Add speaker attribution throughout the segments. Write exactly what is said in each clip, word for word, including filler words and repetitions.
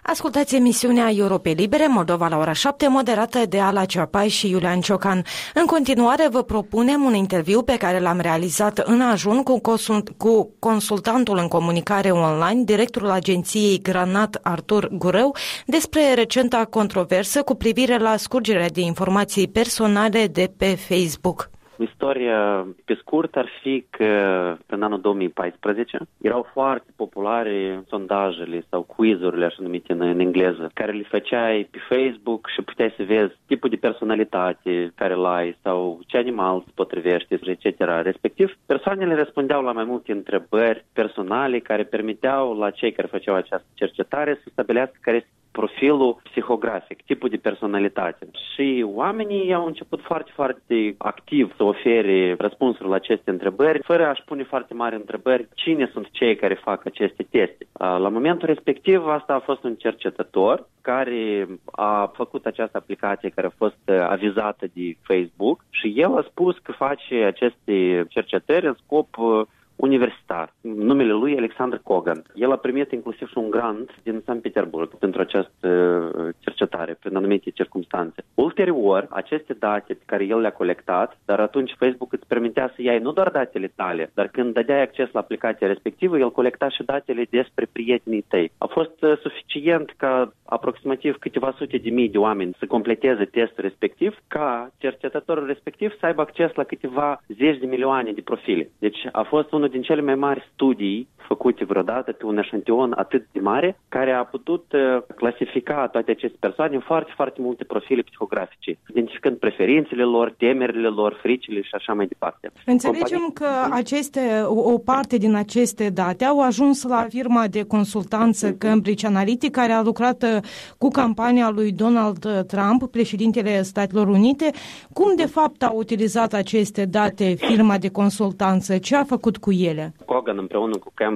Speaker 1: Ascultați emisiunea Europe Libere, Moldova la ora șapte, moderată de Ala Ceapai și Iulian Ciocan. În continuare vă propunem un interviu pe care l-am realizat în ajun cu, consult- cu consultantul în comunicare online, directorul agenției Granat Artur Gureu, despre recenta controversă cu privire la scurgerea de informații personale de pe Facebook.
Speaker 2: Istoria, pe scurt, ar fi că în anul două mii paisprezece erau foarte populare sondajele sau quiz-urile, așa numite în, în engleză, care le făceai pe Facebook și puteai să vezi tipul de personalitate care l-ai sau ce animal îți potrivește, et cetera. Respectiv, persoanele răspundeau la mai multe întrebări personale care permiteau la cei care făceau această cercetare să stabilească care este profilul psihografic, tipul de personalitate. Și oamenii au început foarte, foarte activ să ofere răspunsuri la aceste întrebări, fără a-și pune foarte mari întrebări cine sunt cei care fac aceste teste. La momentul respectiv, asta a fost un cercetător care a făcut această aplicație care a fost avizată de Facebook și el a spus că face aceste cercetări în scop universitar. Numele lui Alexander Kogan. El a primit inclusiv și un grant din Sankt Petersburg pentru această cercetare, prin anumite circumstanțe. Ulterior, aceste date pe care el le-a colectat, dar atunci Facebook îți permitea să iei nu doar datele tale, dar când dădeai acces la aplicația respectivă, el colecta și datele despre prietenii tăi. A fost uh, suficient ca aproximativ câteva sute de mii de oameni să completeze testul respectiv, ca cercetătorul respectiv să aibă acces la câteva zeci de milioane de profile. Deci a fost unul din cele mai mari studii făcute vreodată pe un eșantion atât de mare, care a putut uh, clasifica toate aceste persoane în foarte, foarte multe profile psihografice, identificând preferințele lor, temerile lor, fricile și așa mai departe.
Speaker 1: Înțelegem Companii... că aceste, o, o parte din aceste date au ajuns la firma de consultanță Cambridge Analytica, care a lucrat cu campania lui Donald Trump, președintele Statelor Unite. Cum de fapt a utilizat aceste date firma de consultanță? Ce a făcut cu ele?
Speaker 2: Kogan împreună cu Cambridge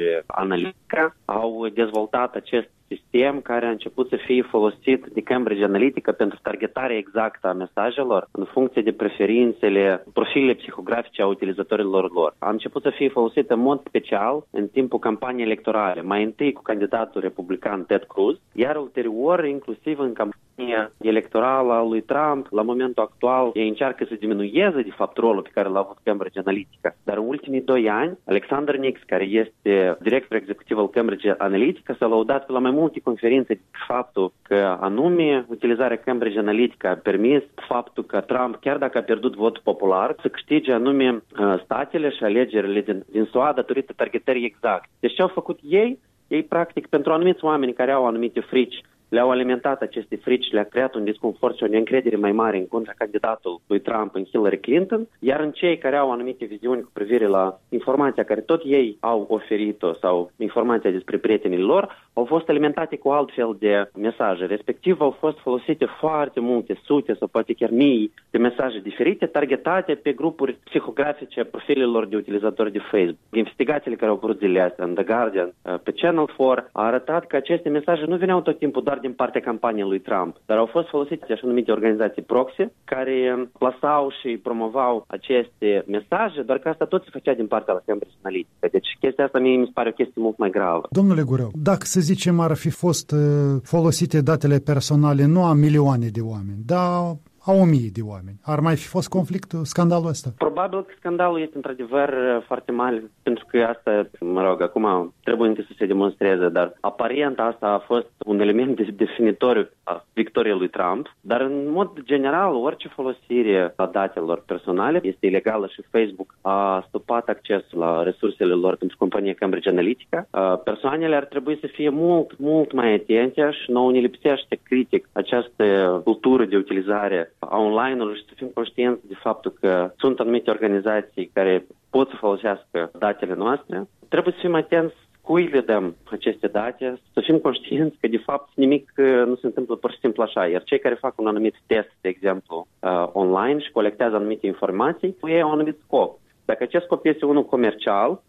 Speaker 2: Analytica au dezvoltat acest sistem care a început să fie folosit de Cambridge Analytica pentru targetarea exactă a mesajelor în funcție de preferințele, profilele psihografice a utilizatorilor lor. A început să fie folosit în mod special în timpul campaniei electorale, mai întâi cu candidatul republican Ted Cruz, iar ulterior inclusiv în campania electorală a lui Trump. La momentul actual ei încearcă să diminueze de fapt rolul pe care l-a avut Cambridge Analytica. Dar în ultimii doi ani, Alexander Nix, care este director executiv al Cambridge Analytica, s-a lăudat la mai multe conferințe faptul că anume utilizarea Cambridge Analytica a permis faptul că Trump, chiar dacă a pierdut votul popular, să câștige anume statele și alegerile din, din S U A datorită targetării exact. Deci ce au făcut ei? Ei practic pentru anumiți oameni care au anumite frici, le-au alimentat aceste frici, le-a creat un disconfort și o neîncredere mai mare în contra candidatului lui Trump în Hillary Clinton, iar în cei care au anumite viziuni cu privire la informația care tot ei au oferit-o sau informația despre prietenii lor, au fost alimentate cu altfel de mesaje. Respectiv au fost folosite foarte multe, sute sau poate chiar mii de mesaje diferite, targetate pe grupuri psihografice a profilelor de utilizatori de Facebook. Investigațiile care au apărut zilele astea în The Guardian, pe Channel patru, a arătat că aceste mesaje nu veneau tot timpul doar din partea campaniei lui Trump, dar au fost folosite așa numite organizații proxy, care plasau și promovau aceste mesaje, doar că asta tot se făcea din partea la Cambridge Analytica. Deci chestia asta mie mi se pare o chestie mult mai gravă.
Speaker 3: Domnule Gureu, dacă să zicem ar fi fost uh, folosite datele personale nu a milioane de oameni, dar a o mie de oameni, ar mai fi fost conflictul, scandalul ăsta?
Speaker 2: Probabil că scandalul este într-adevăr foarte mare, pentru că asta, mă rog, acum trebuie încă să se demonstreze, dar aparent asta a fost un element definitoriu a victoriei lui Trump, dar în mod general orice folosire a datelor personale este ilegală și Facebook a stopat accesul la resursele lor pentru compania Cambridge Analytica. Persoanele ar trebui să fie mult, mult mai atente și nouă ne lipsește critic această cultură de utilizare a online-ului și să fim conștienți de faptul că sunt anumite organizații care pot să folosească datele noastre. Trebuie să fim atenți cui le dăm aceste date, să fim conștienți că de fapt nimic nu se întâmplă pur și simplu așa, iar cei care fac un anumit test, de exemplu, uh, online și colectează anumite informații, ei au un anumit scop. Dacă acest scop este unul comercial,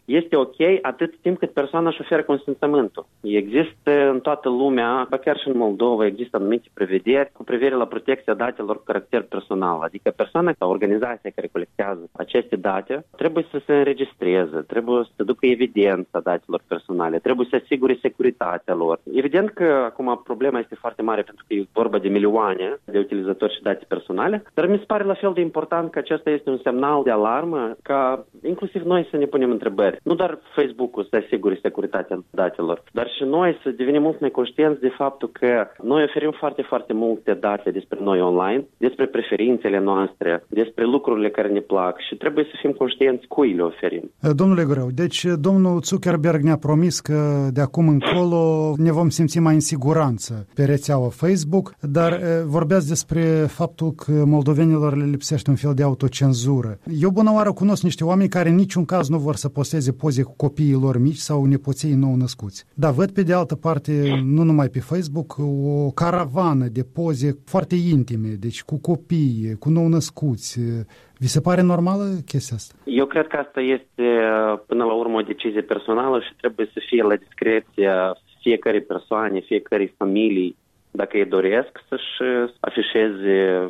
Speaker 2: este ok atât timp cât persoana își oferă consimțământul. Există în toată lumea, chiar și în Moldova, există anumite prevederi cu privire la protecția datelor cu caracter personal. Adică persoana sau organizația care colectează aceste date trebuie să se înregistreze, trebuie să ducă evidența datelor personale, trebuie să asigure securitatea lor. Evident că acum problema este foarte mare pentru că e vorba de milioane de utilizatori și date personale, dar mi se pare la fel de important că acesta este un semnal de alarmă ca inclusiv noi să ne punem întrebări. Nu doar Facebook-ul să asigure securitatea datelor, dar și noi să devenim mult mai conștienți de faptul că noi oferim foarte, foarte multe date despre noi online, despre preferințele noastre, despre lucrurile care ne plac și trebuie să fim conștienți cui le oferim.
Speaker 3: Domnule Greu, deci domnul Zuckerberg ne-a promis că de acum încolo ne vom simți mai în siguranță pe rețeaua Facebook, dar vorbeați despre faptul că moldovenilor le lipsește un fel de autocenzură. Eu bună oară cunosc niște oameni care în niciun caz nu vor să posteze poze cu copiii lor mici sau nepoții nou născuți. Dar văd pe de altă parte, nu numai pe Facebook, o caravană de poze foarte intime, deci cu copii, cu nou născuți. Vi se pare normală chestia asta?
Speaker 2: Eu cred că asta este până la urmă o decizie personală și trebuie să fie la discreția fiecărei persoane, fiecărei familii, dacă ei doresc să-și afișeze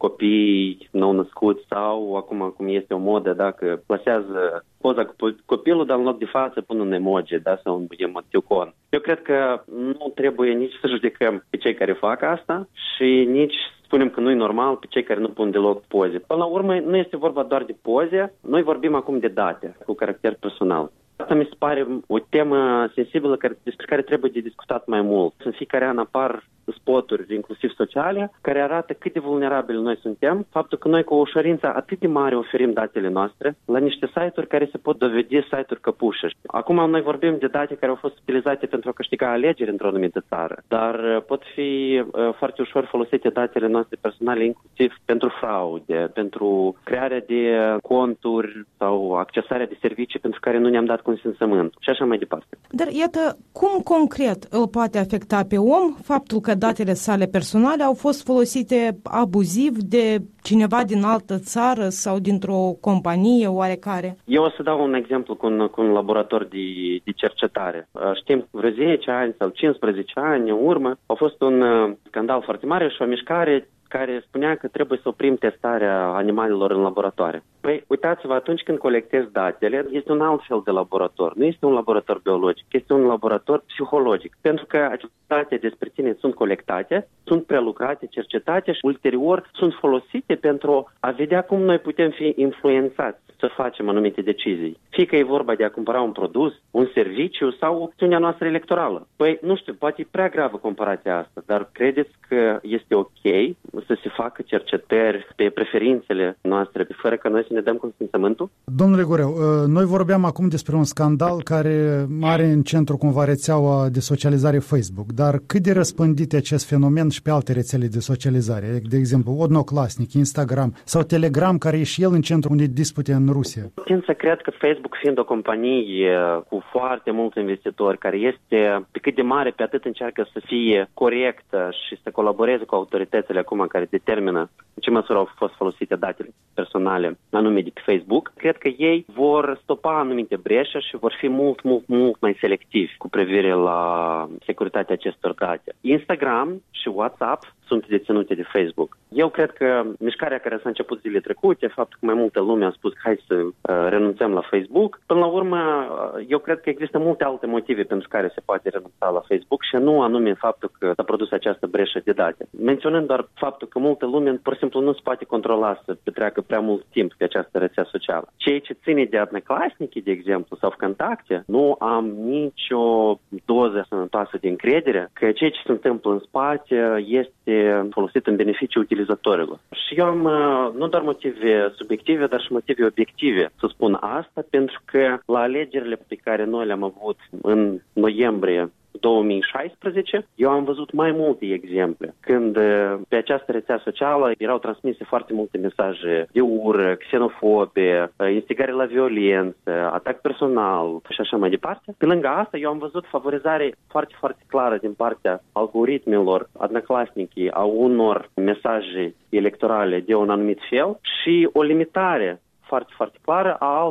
Speaker 2: copiii nou-născuți sau, acum cum este o modă, dacă plasează poza cu copilul, dar în loc de față pun un emoji, da, sau un emoticon. Eu cred că nu trebuie nici să judecăm pe cei care fac asta și nici spunem că nu e normal pe cei care nu pun deloc poze. Până la urmă, nu este vorba doar de poze, noi vorbim acum de date cu caracter personal. Asta mi se pare o temă sensibilă care, despre care trebuie de discutat mai mult. În fiecare an apar spoturi, inclusiv sociale, care arată cât de vulnerabili noi suntem. Faptul că noi cu o ușurință atât de mare oferim datele noastre la niște site-uri care se pot dovedi site-uri căpușe. Acum noi vorbim de date care au fost utilizate pentru a câștiga alegeri într-o anumită țară, dar pot fi uh, foarte ușor folosite datele noastre personale, inclusiv pentru fraude, pentru crearea de conturi sau accesarea de servicii pentru care nu ne-am dat consimțământ și așa mai departe.
Speaker 1: Dar iată, cum concret îl poate afecta pe om faptul că datele sale personale au fost folosite abuziv de cineva din altă țară sau dintr-o companie oarecare?
Speaker 2: Eu o să dau un exemplu cu un, cu un laborator de, de cercetare. Știm, vreo zece ani sau cincisprezece ani în urmă a fost un scandal foarte mare și o mișcare care spunea că trebuie să oprim testarea animalelor în laboratoare. Păi, uitați-vă, atunci când colectezi datele, este un alt fel de laborator. Nu este un laborator biologic, este un laborator psihologic. Pentru că aceste date despre tine sunt colectate, sunt prelucrate, cercetate și ulterior sunt folosite pentru a vedea cum noi putem fi influențați să facem anumite decizii. Fie că e vorba de a cumpăra un produs, un serviciu sau opțiunea noastră electorală. Păi, nu știu, poate e prea gravă comparația asta, dar credeți că este ok să se facă cercetări pe preferințele noastre, fără ca noi să ne dăm consimțământul?
Speaker 3: Domnule Goreu, noi vorbeam acum despre un scandal care are în centru cumva rețeaua de socializare Facebook, dar cât de răspândit acest fenomen și pe alte rețele de socializare, de exemplu, Odnoklassniki, Instagram sau Telegram, care e și el în centru unei dispute în Rusia?
Speaker 2: Tind să cred că Facebook, fiind o companie cu foarte mulți investitori, care este pe cât de mare, pe atât încearcă să fie corectă și să colaboreze cu autoritățile acum care determină în ce măsură au fost folosite datele personale anume de pe Facebook, cred că ei vor stopa anumite breșe și vor fi mult, mult, mult mai selectivi cu privire la securitatea acestor date. Instagram și WhatsApp sunt deținute de Facebook. Eu cred că mișcarea care s-a început zilele trecute, faptul că mai multă lume a spus hai să uh, renunțăm la Facebook, până la urmă eu cred că există multe alte motive pentru care se poate renunța la Facebook și nu anume faptul că s-a produs această breșă de date. Menționând doar faptul că multă lume pur și simplu nu se poate controla să petreacă prea mult timp pe această rețea socială. Ceea ce ține de Odnoklassniki, de exemplu, sau Vkontakte, nu am nicio doză sănătoasă de încredere că ceea ce se întâmplă în spate este folosit în beneficiul utilizatorilor. Și eu am nu doar motive subiective, dar și motive obiective să spun asta, pentru că la alegerile pe care noi le-am avut în noiembrie două mii șaisprezece, eu am văzut mai multe exemple când pe această rețea socială erau transmise foarte multe mesaje de ură, xenofobe, instigare la violență, atac personal și așa mai departe. Pe lângă asta, eu am văzut favorizare foarte, foarte clară din partea algoritmilor Odnoklassniki a unor mesaje electorale de un anumit fel și o limitare foarte, foarte clară a altor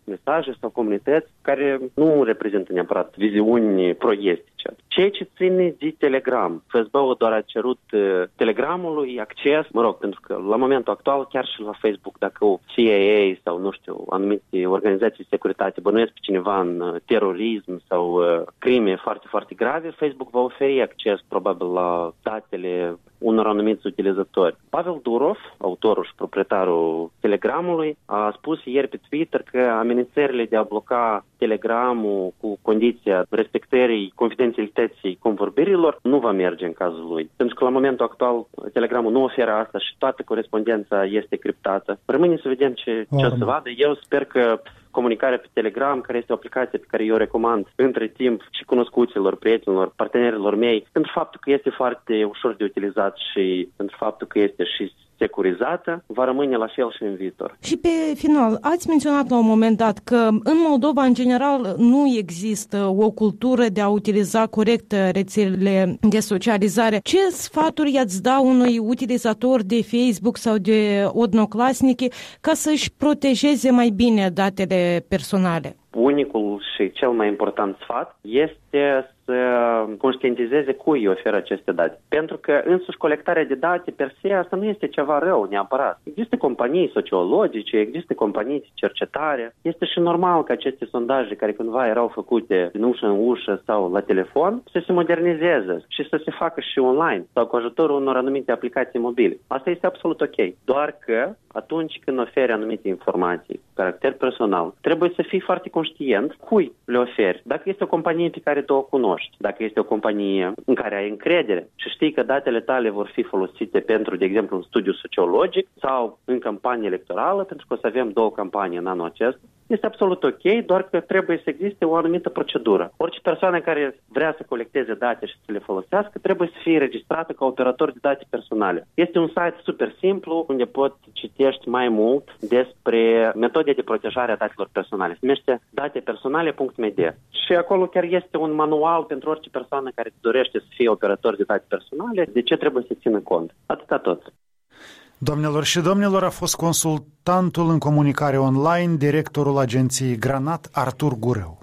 Speaker 2: mesaje sau comunități care nu reprezintă neapărat viziuni pro-estice. Ceea ce ține de Telegram. F S B-ul doar a cerut Telegramului acces, mă rog, pentru că la momentul actual chiar și la Facebook, dacă o C I A sau, nu știu, anumite organizații de securitate bănuiesc pe cineva în terorism sau uh, crime foarte, foarte grave, Facebook va oferi acces probabil la datele unor anumiți utilizatori. Pavel Durov, autorul și proprietarul Telegramului, a spus ieri pe Twitter că amenințările de a bloca Telegramul cu condiția respectării confidențialității convorbirilor nu va merge în cazul lui. Pentru că la momentul actual Telegramul nu oferă asta și toată corespondența este criptată. Rămâne să vedem ce, ce o să vadă. Eu sper că comunicarea pe Telegram, care este o aplicație pe care eu o recomand între timp și cunoscuților, prietenilor, partenerilor mei, pentru faptul că este foarte ușor de utilizat și pentru faptul că este și securizată, va rămâne la fel și în viitor.
Speaker 1: Și pe final, ați menționat la un moment dat că în Moldova, în general, nu există o cultură de a utiliza corect rețelele de socializare. Ce sfaturi i-ați da unui utilizator de Facebook sau de odnoclasnici ca să-și protejeze mai bine datele personale?
Speaker 2: Unicul și cel mai important sfat este să conștientizeze cui îi oferă aceste date. Pentru că însuși colectarea de date per se, asta nu este ceva rău neapărat. Există companii sociologice, există companii de cercetare. Este și normal că aceste sondaje care cândva erau făcute din ușă în ușă sau la telefon să se modernizeze și să se facă și online sau cu ajutorul unor anumite aplicații mobile. Asta este absolut ok. Doar că atunci când oferi anumite informații cu caracter personal, trebuie să fii foarte conștient cui le oferi. Dacă este o companie pe care tu o cunoști, dacă este o companie în care ai încredere și știi că datele tale vor fi folosite pentru, de exemplu, un studiu sociologic sau în campanie electorală, pentru că o să avem două campanii în anul acesta, este absolut ok, doar că trebuie să existe o anumită procedură. Orice persoană care vrea să colecteze date și să le folosească trebuie să fie registrată ca operator de date personale. Este un site super simplu unde poți citești mai mult despre metode de protejare a datelor personale. Se numește datepersonale punct m d și acolo chiar este un manual pentru orice persoană care dorește să fie operator de date personale, de ce trebuie să țină cont. Atâta tot.
Speaker 3: Doamnelor și domnilor, a fost consultantul în comunicare online, directorul agenției Granat, Artur Gureu.